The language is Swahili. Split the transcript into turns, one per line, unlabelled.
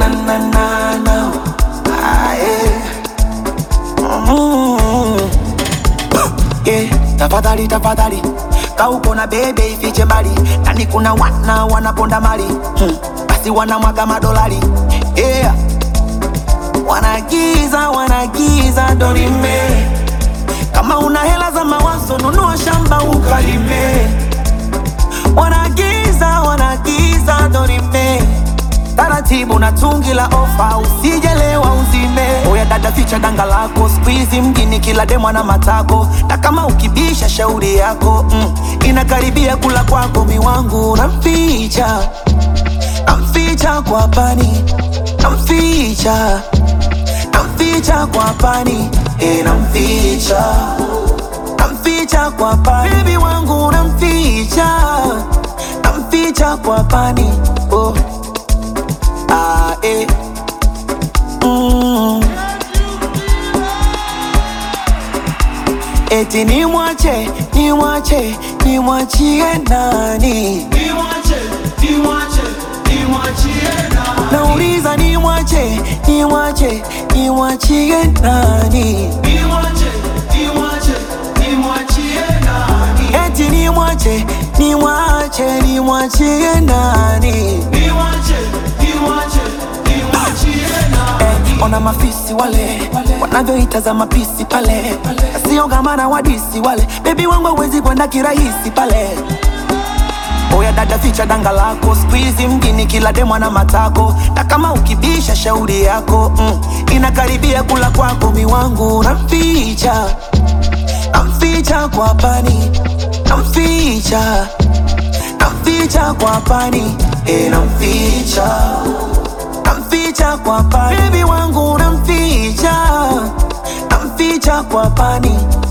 na. Yeah, tafadhali kauko na bebe ifiche mbali, ndani kuna wanaponda mali basi wanamwaga madolari. Yeah, wanagiza dorime. Kama una hela za mawazo nunua shamba ukalime. Wanagiza dorime. Taratibu na tungi la ofa usijelewa uzime. Oya dada ficha danga lako, squeeze mjini kila demo na matako. Na kama ukibisha shauri yako inakaribia kula kwako miwangu. Namficha kwa pani, namficha kwa pani, namficha kwa pani. Baby wangu namficha kwa pani. Oh. Eti nimwachie nani? Nauliza nimwachie nani? Eti nimwachie nani? Ona mafisi wale wanavyoitazama pisi pale, sio kama na wadisi wale. Baby wangu hawezi kwenda kirahisi pale. Oya dada ficha danga lako, squeeze mjini kila demo na matako. Na kama ukibisha shauri yako inakaribia kula kwako miwangu. Namficha kwa pani, namficha kwa pani, namficha kwa pani. Baby wangu namficha kwa pani.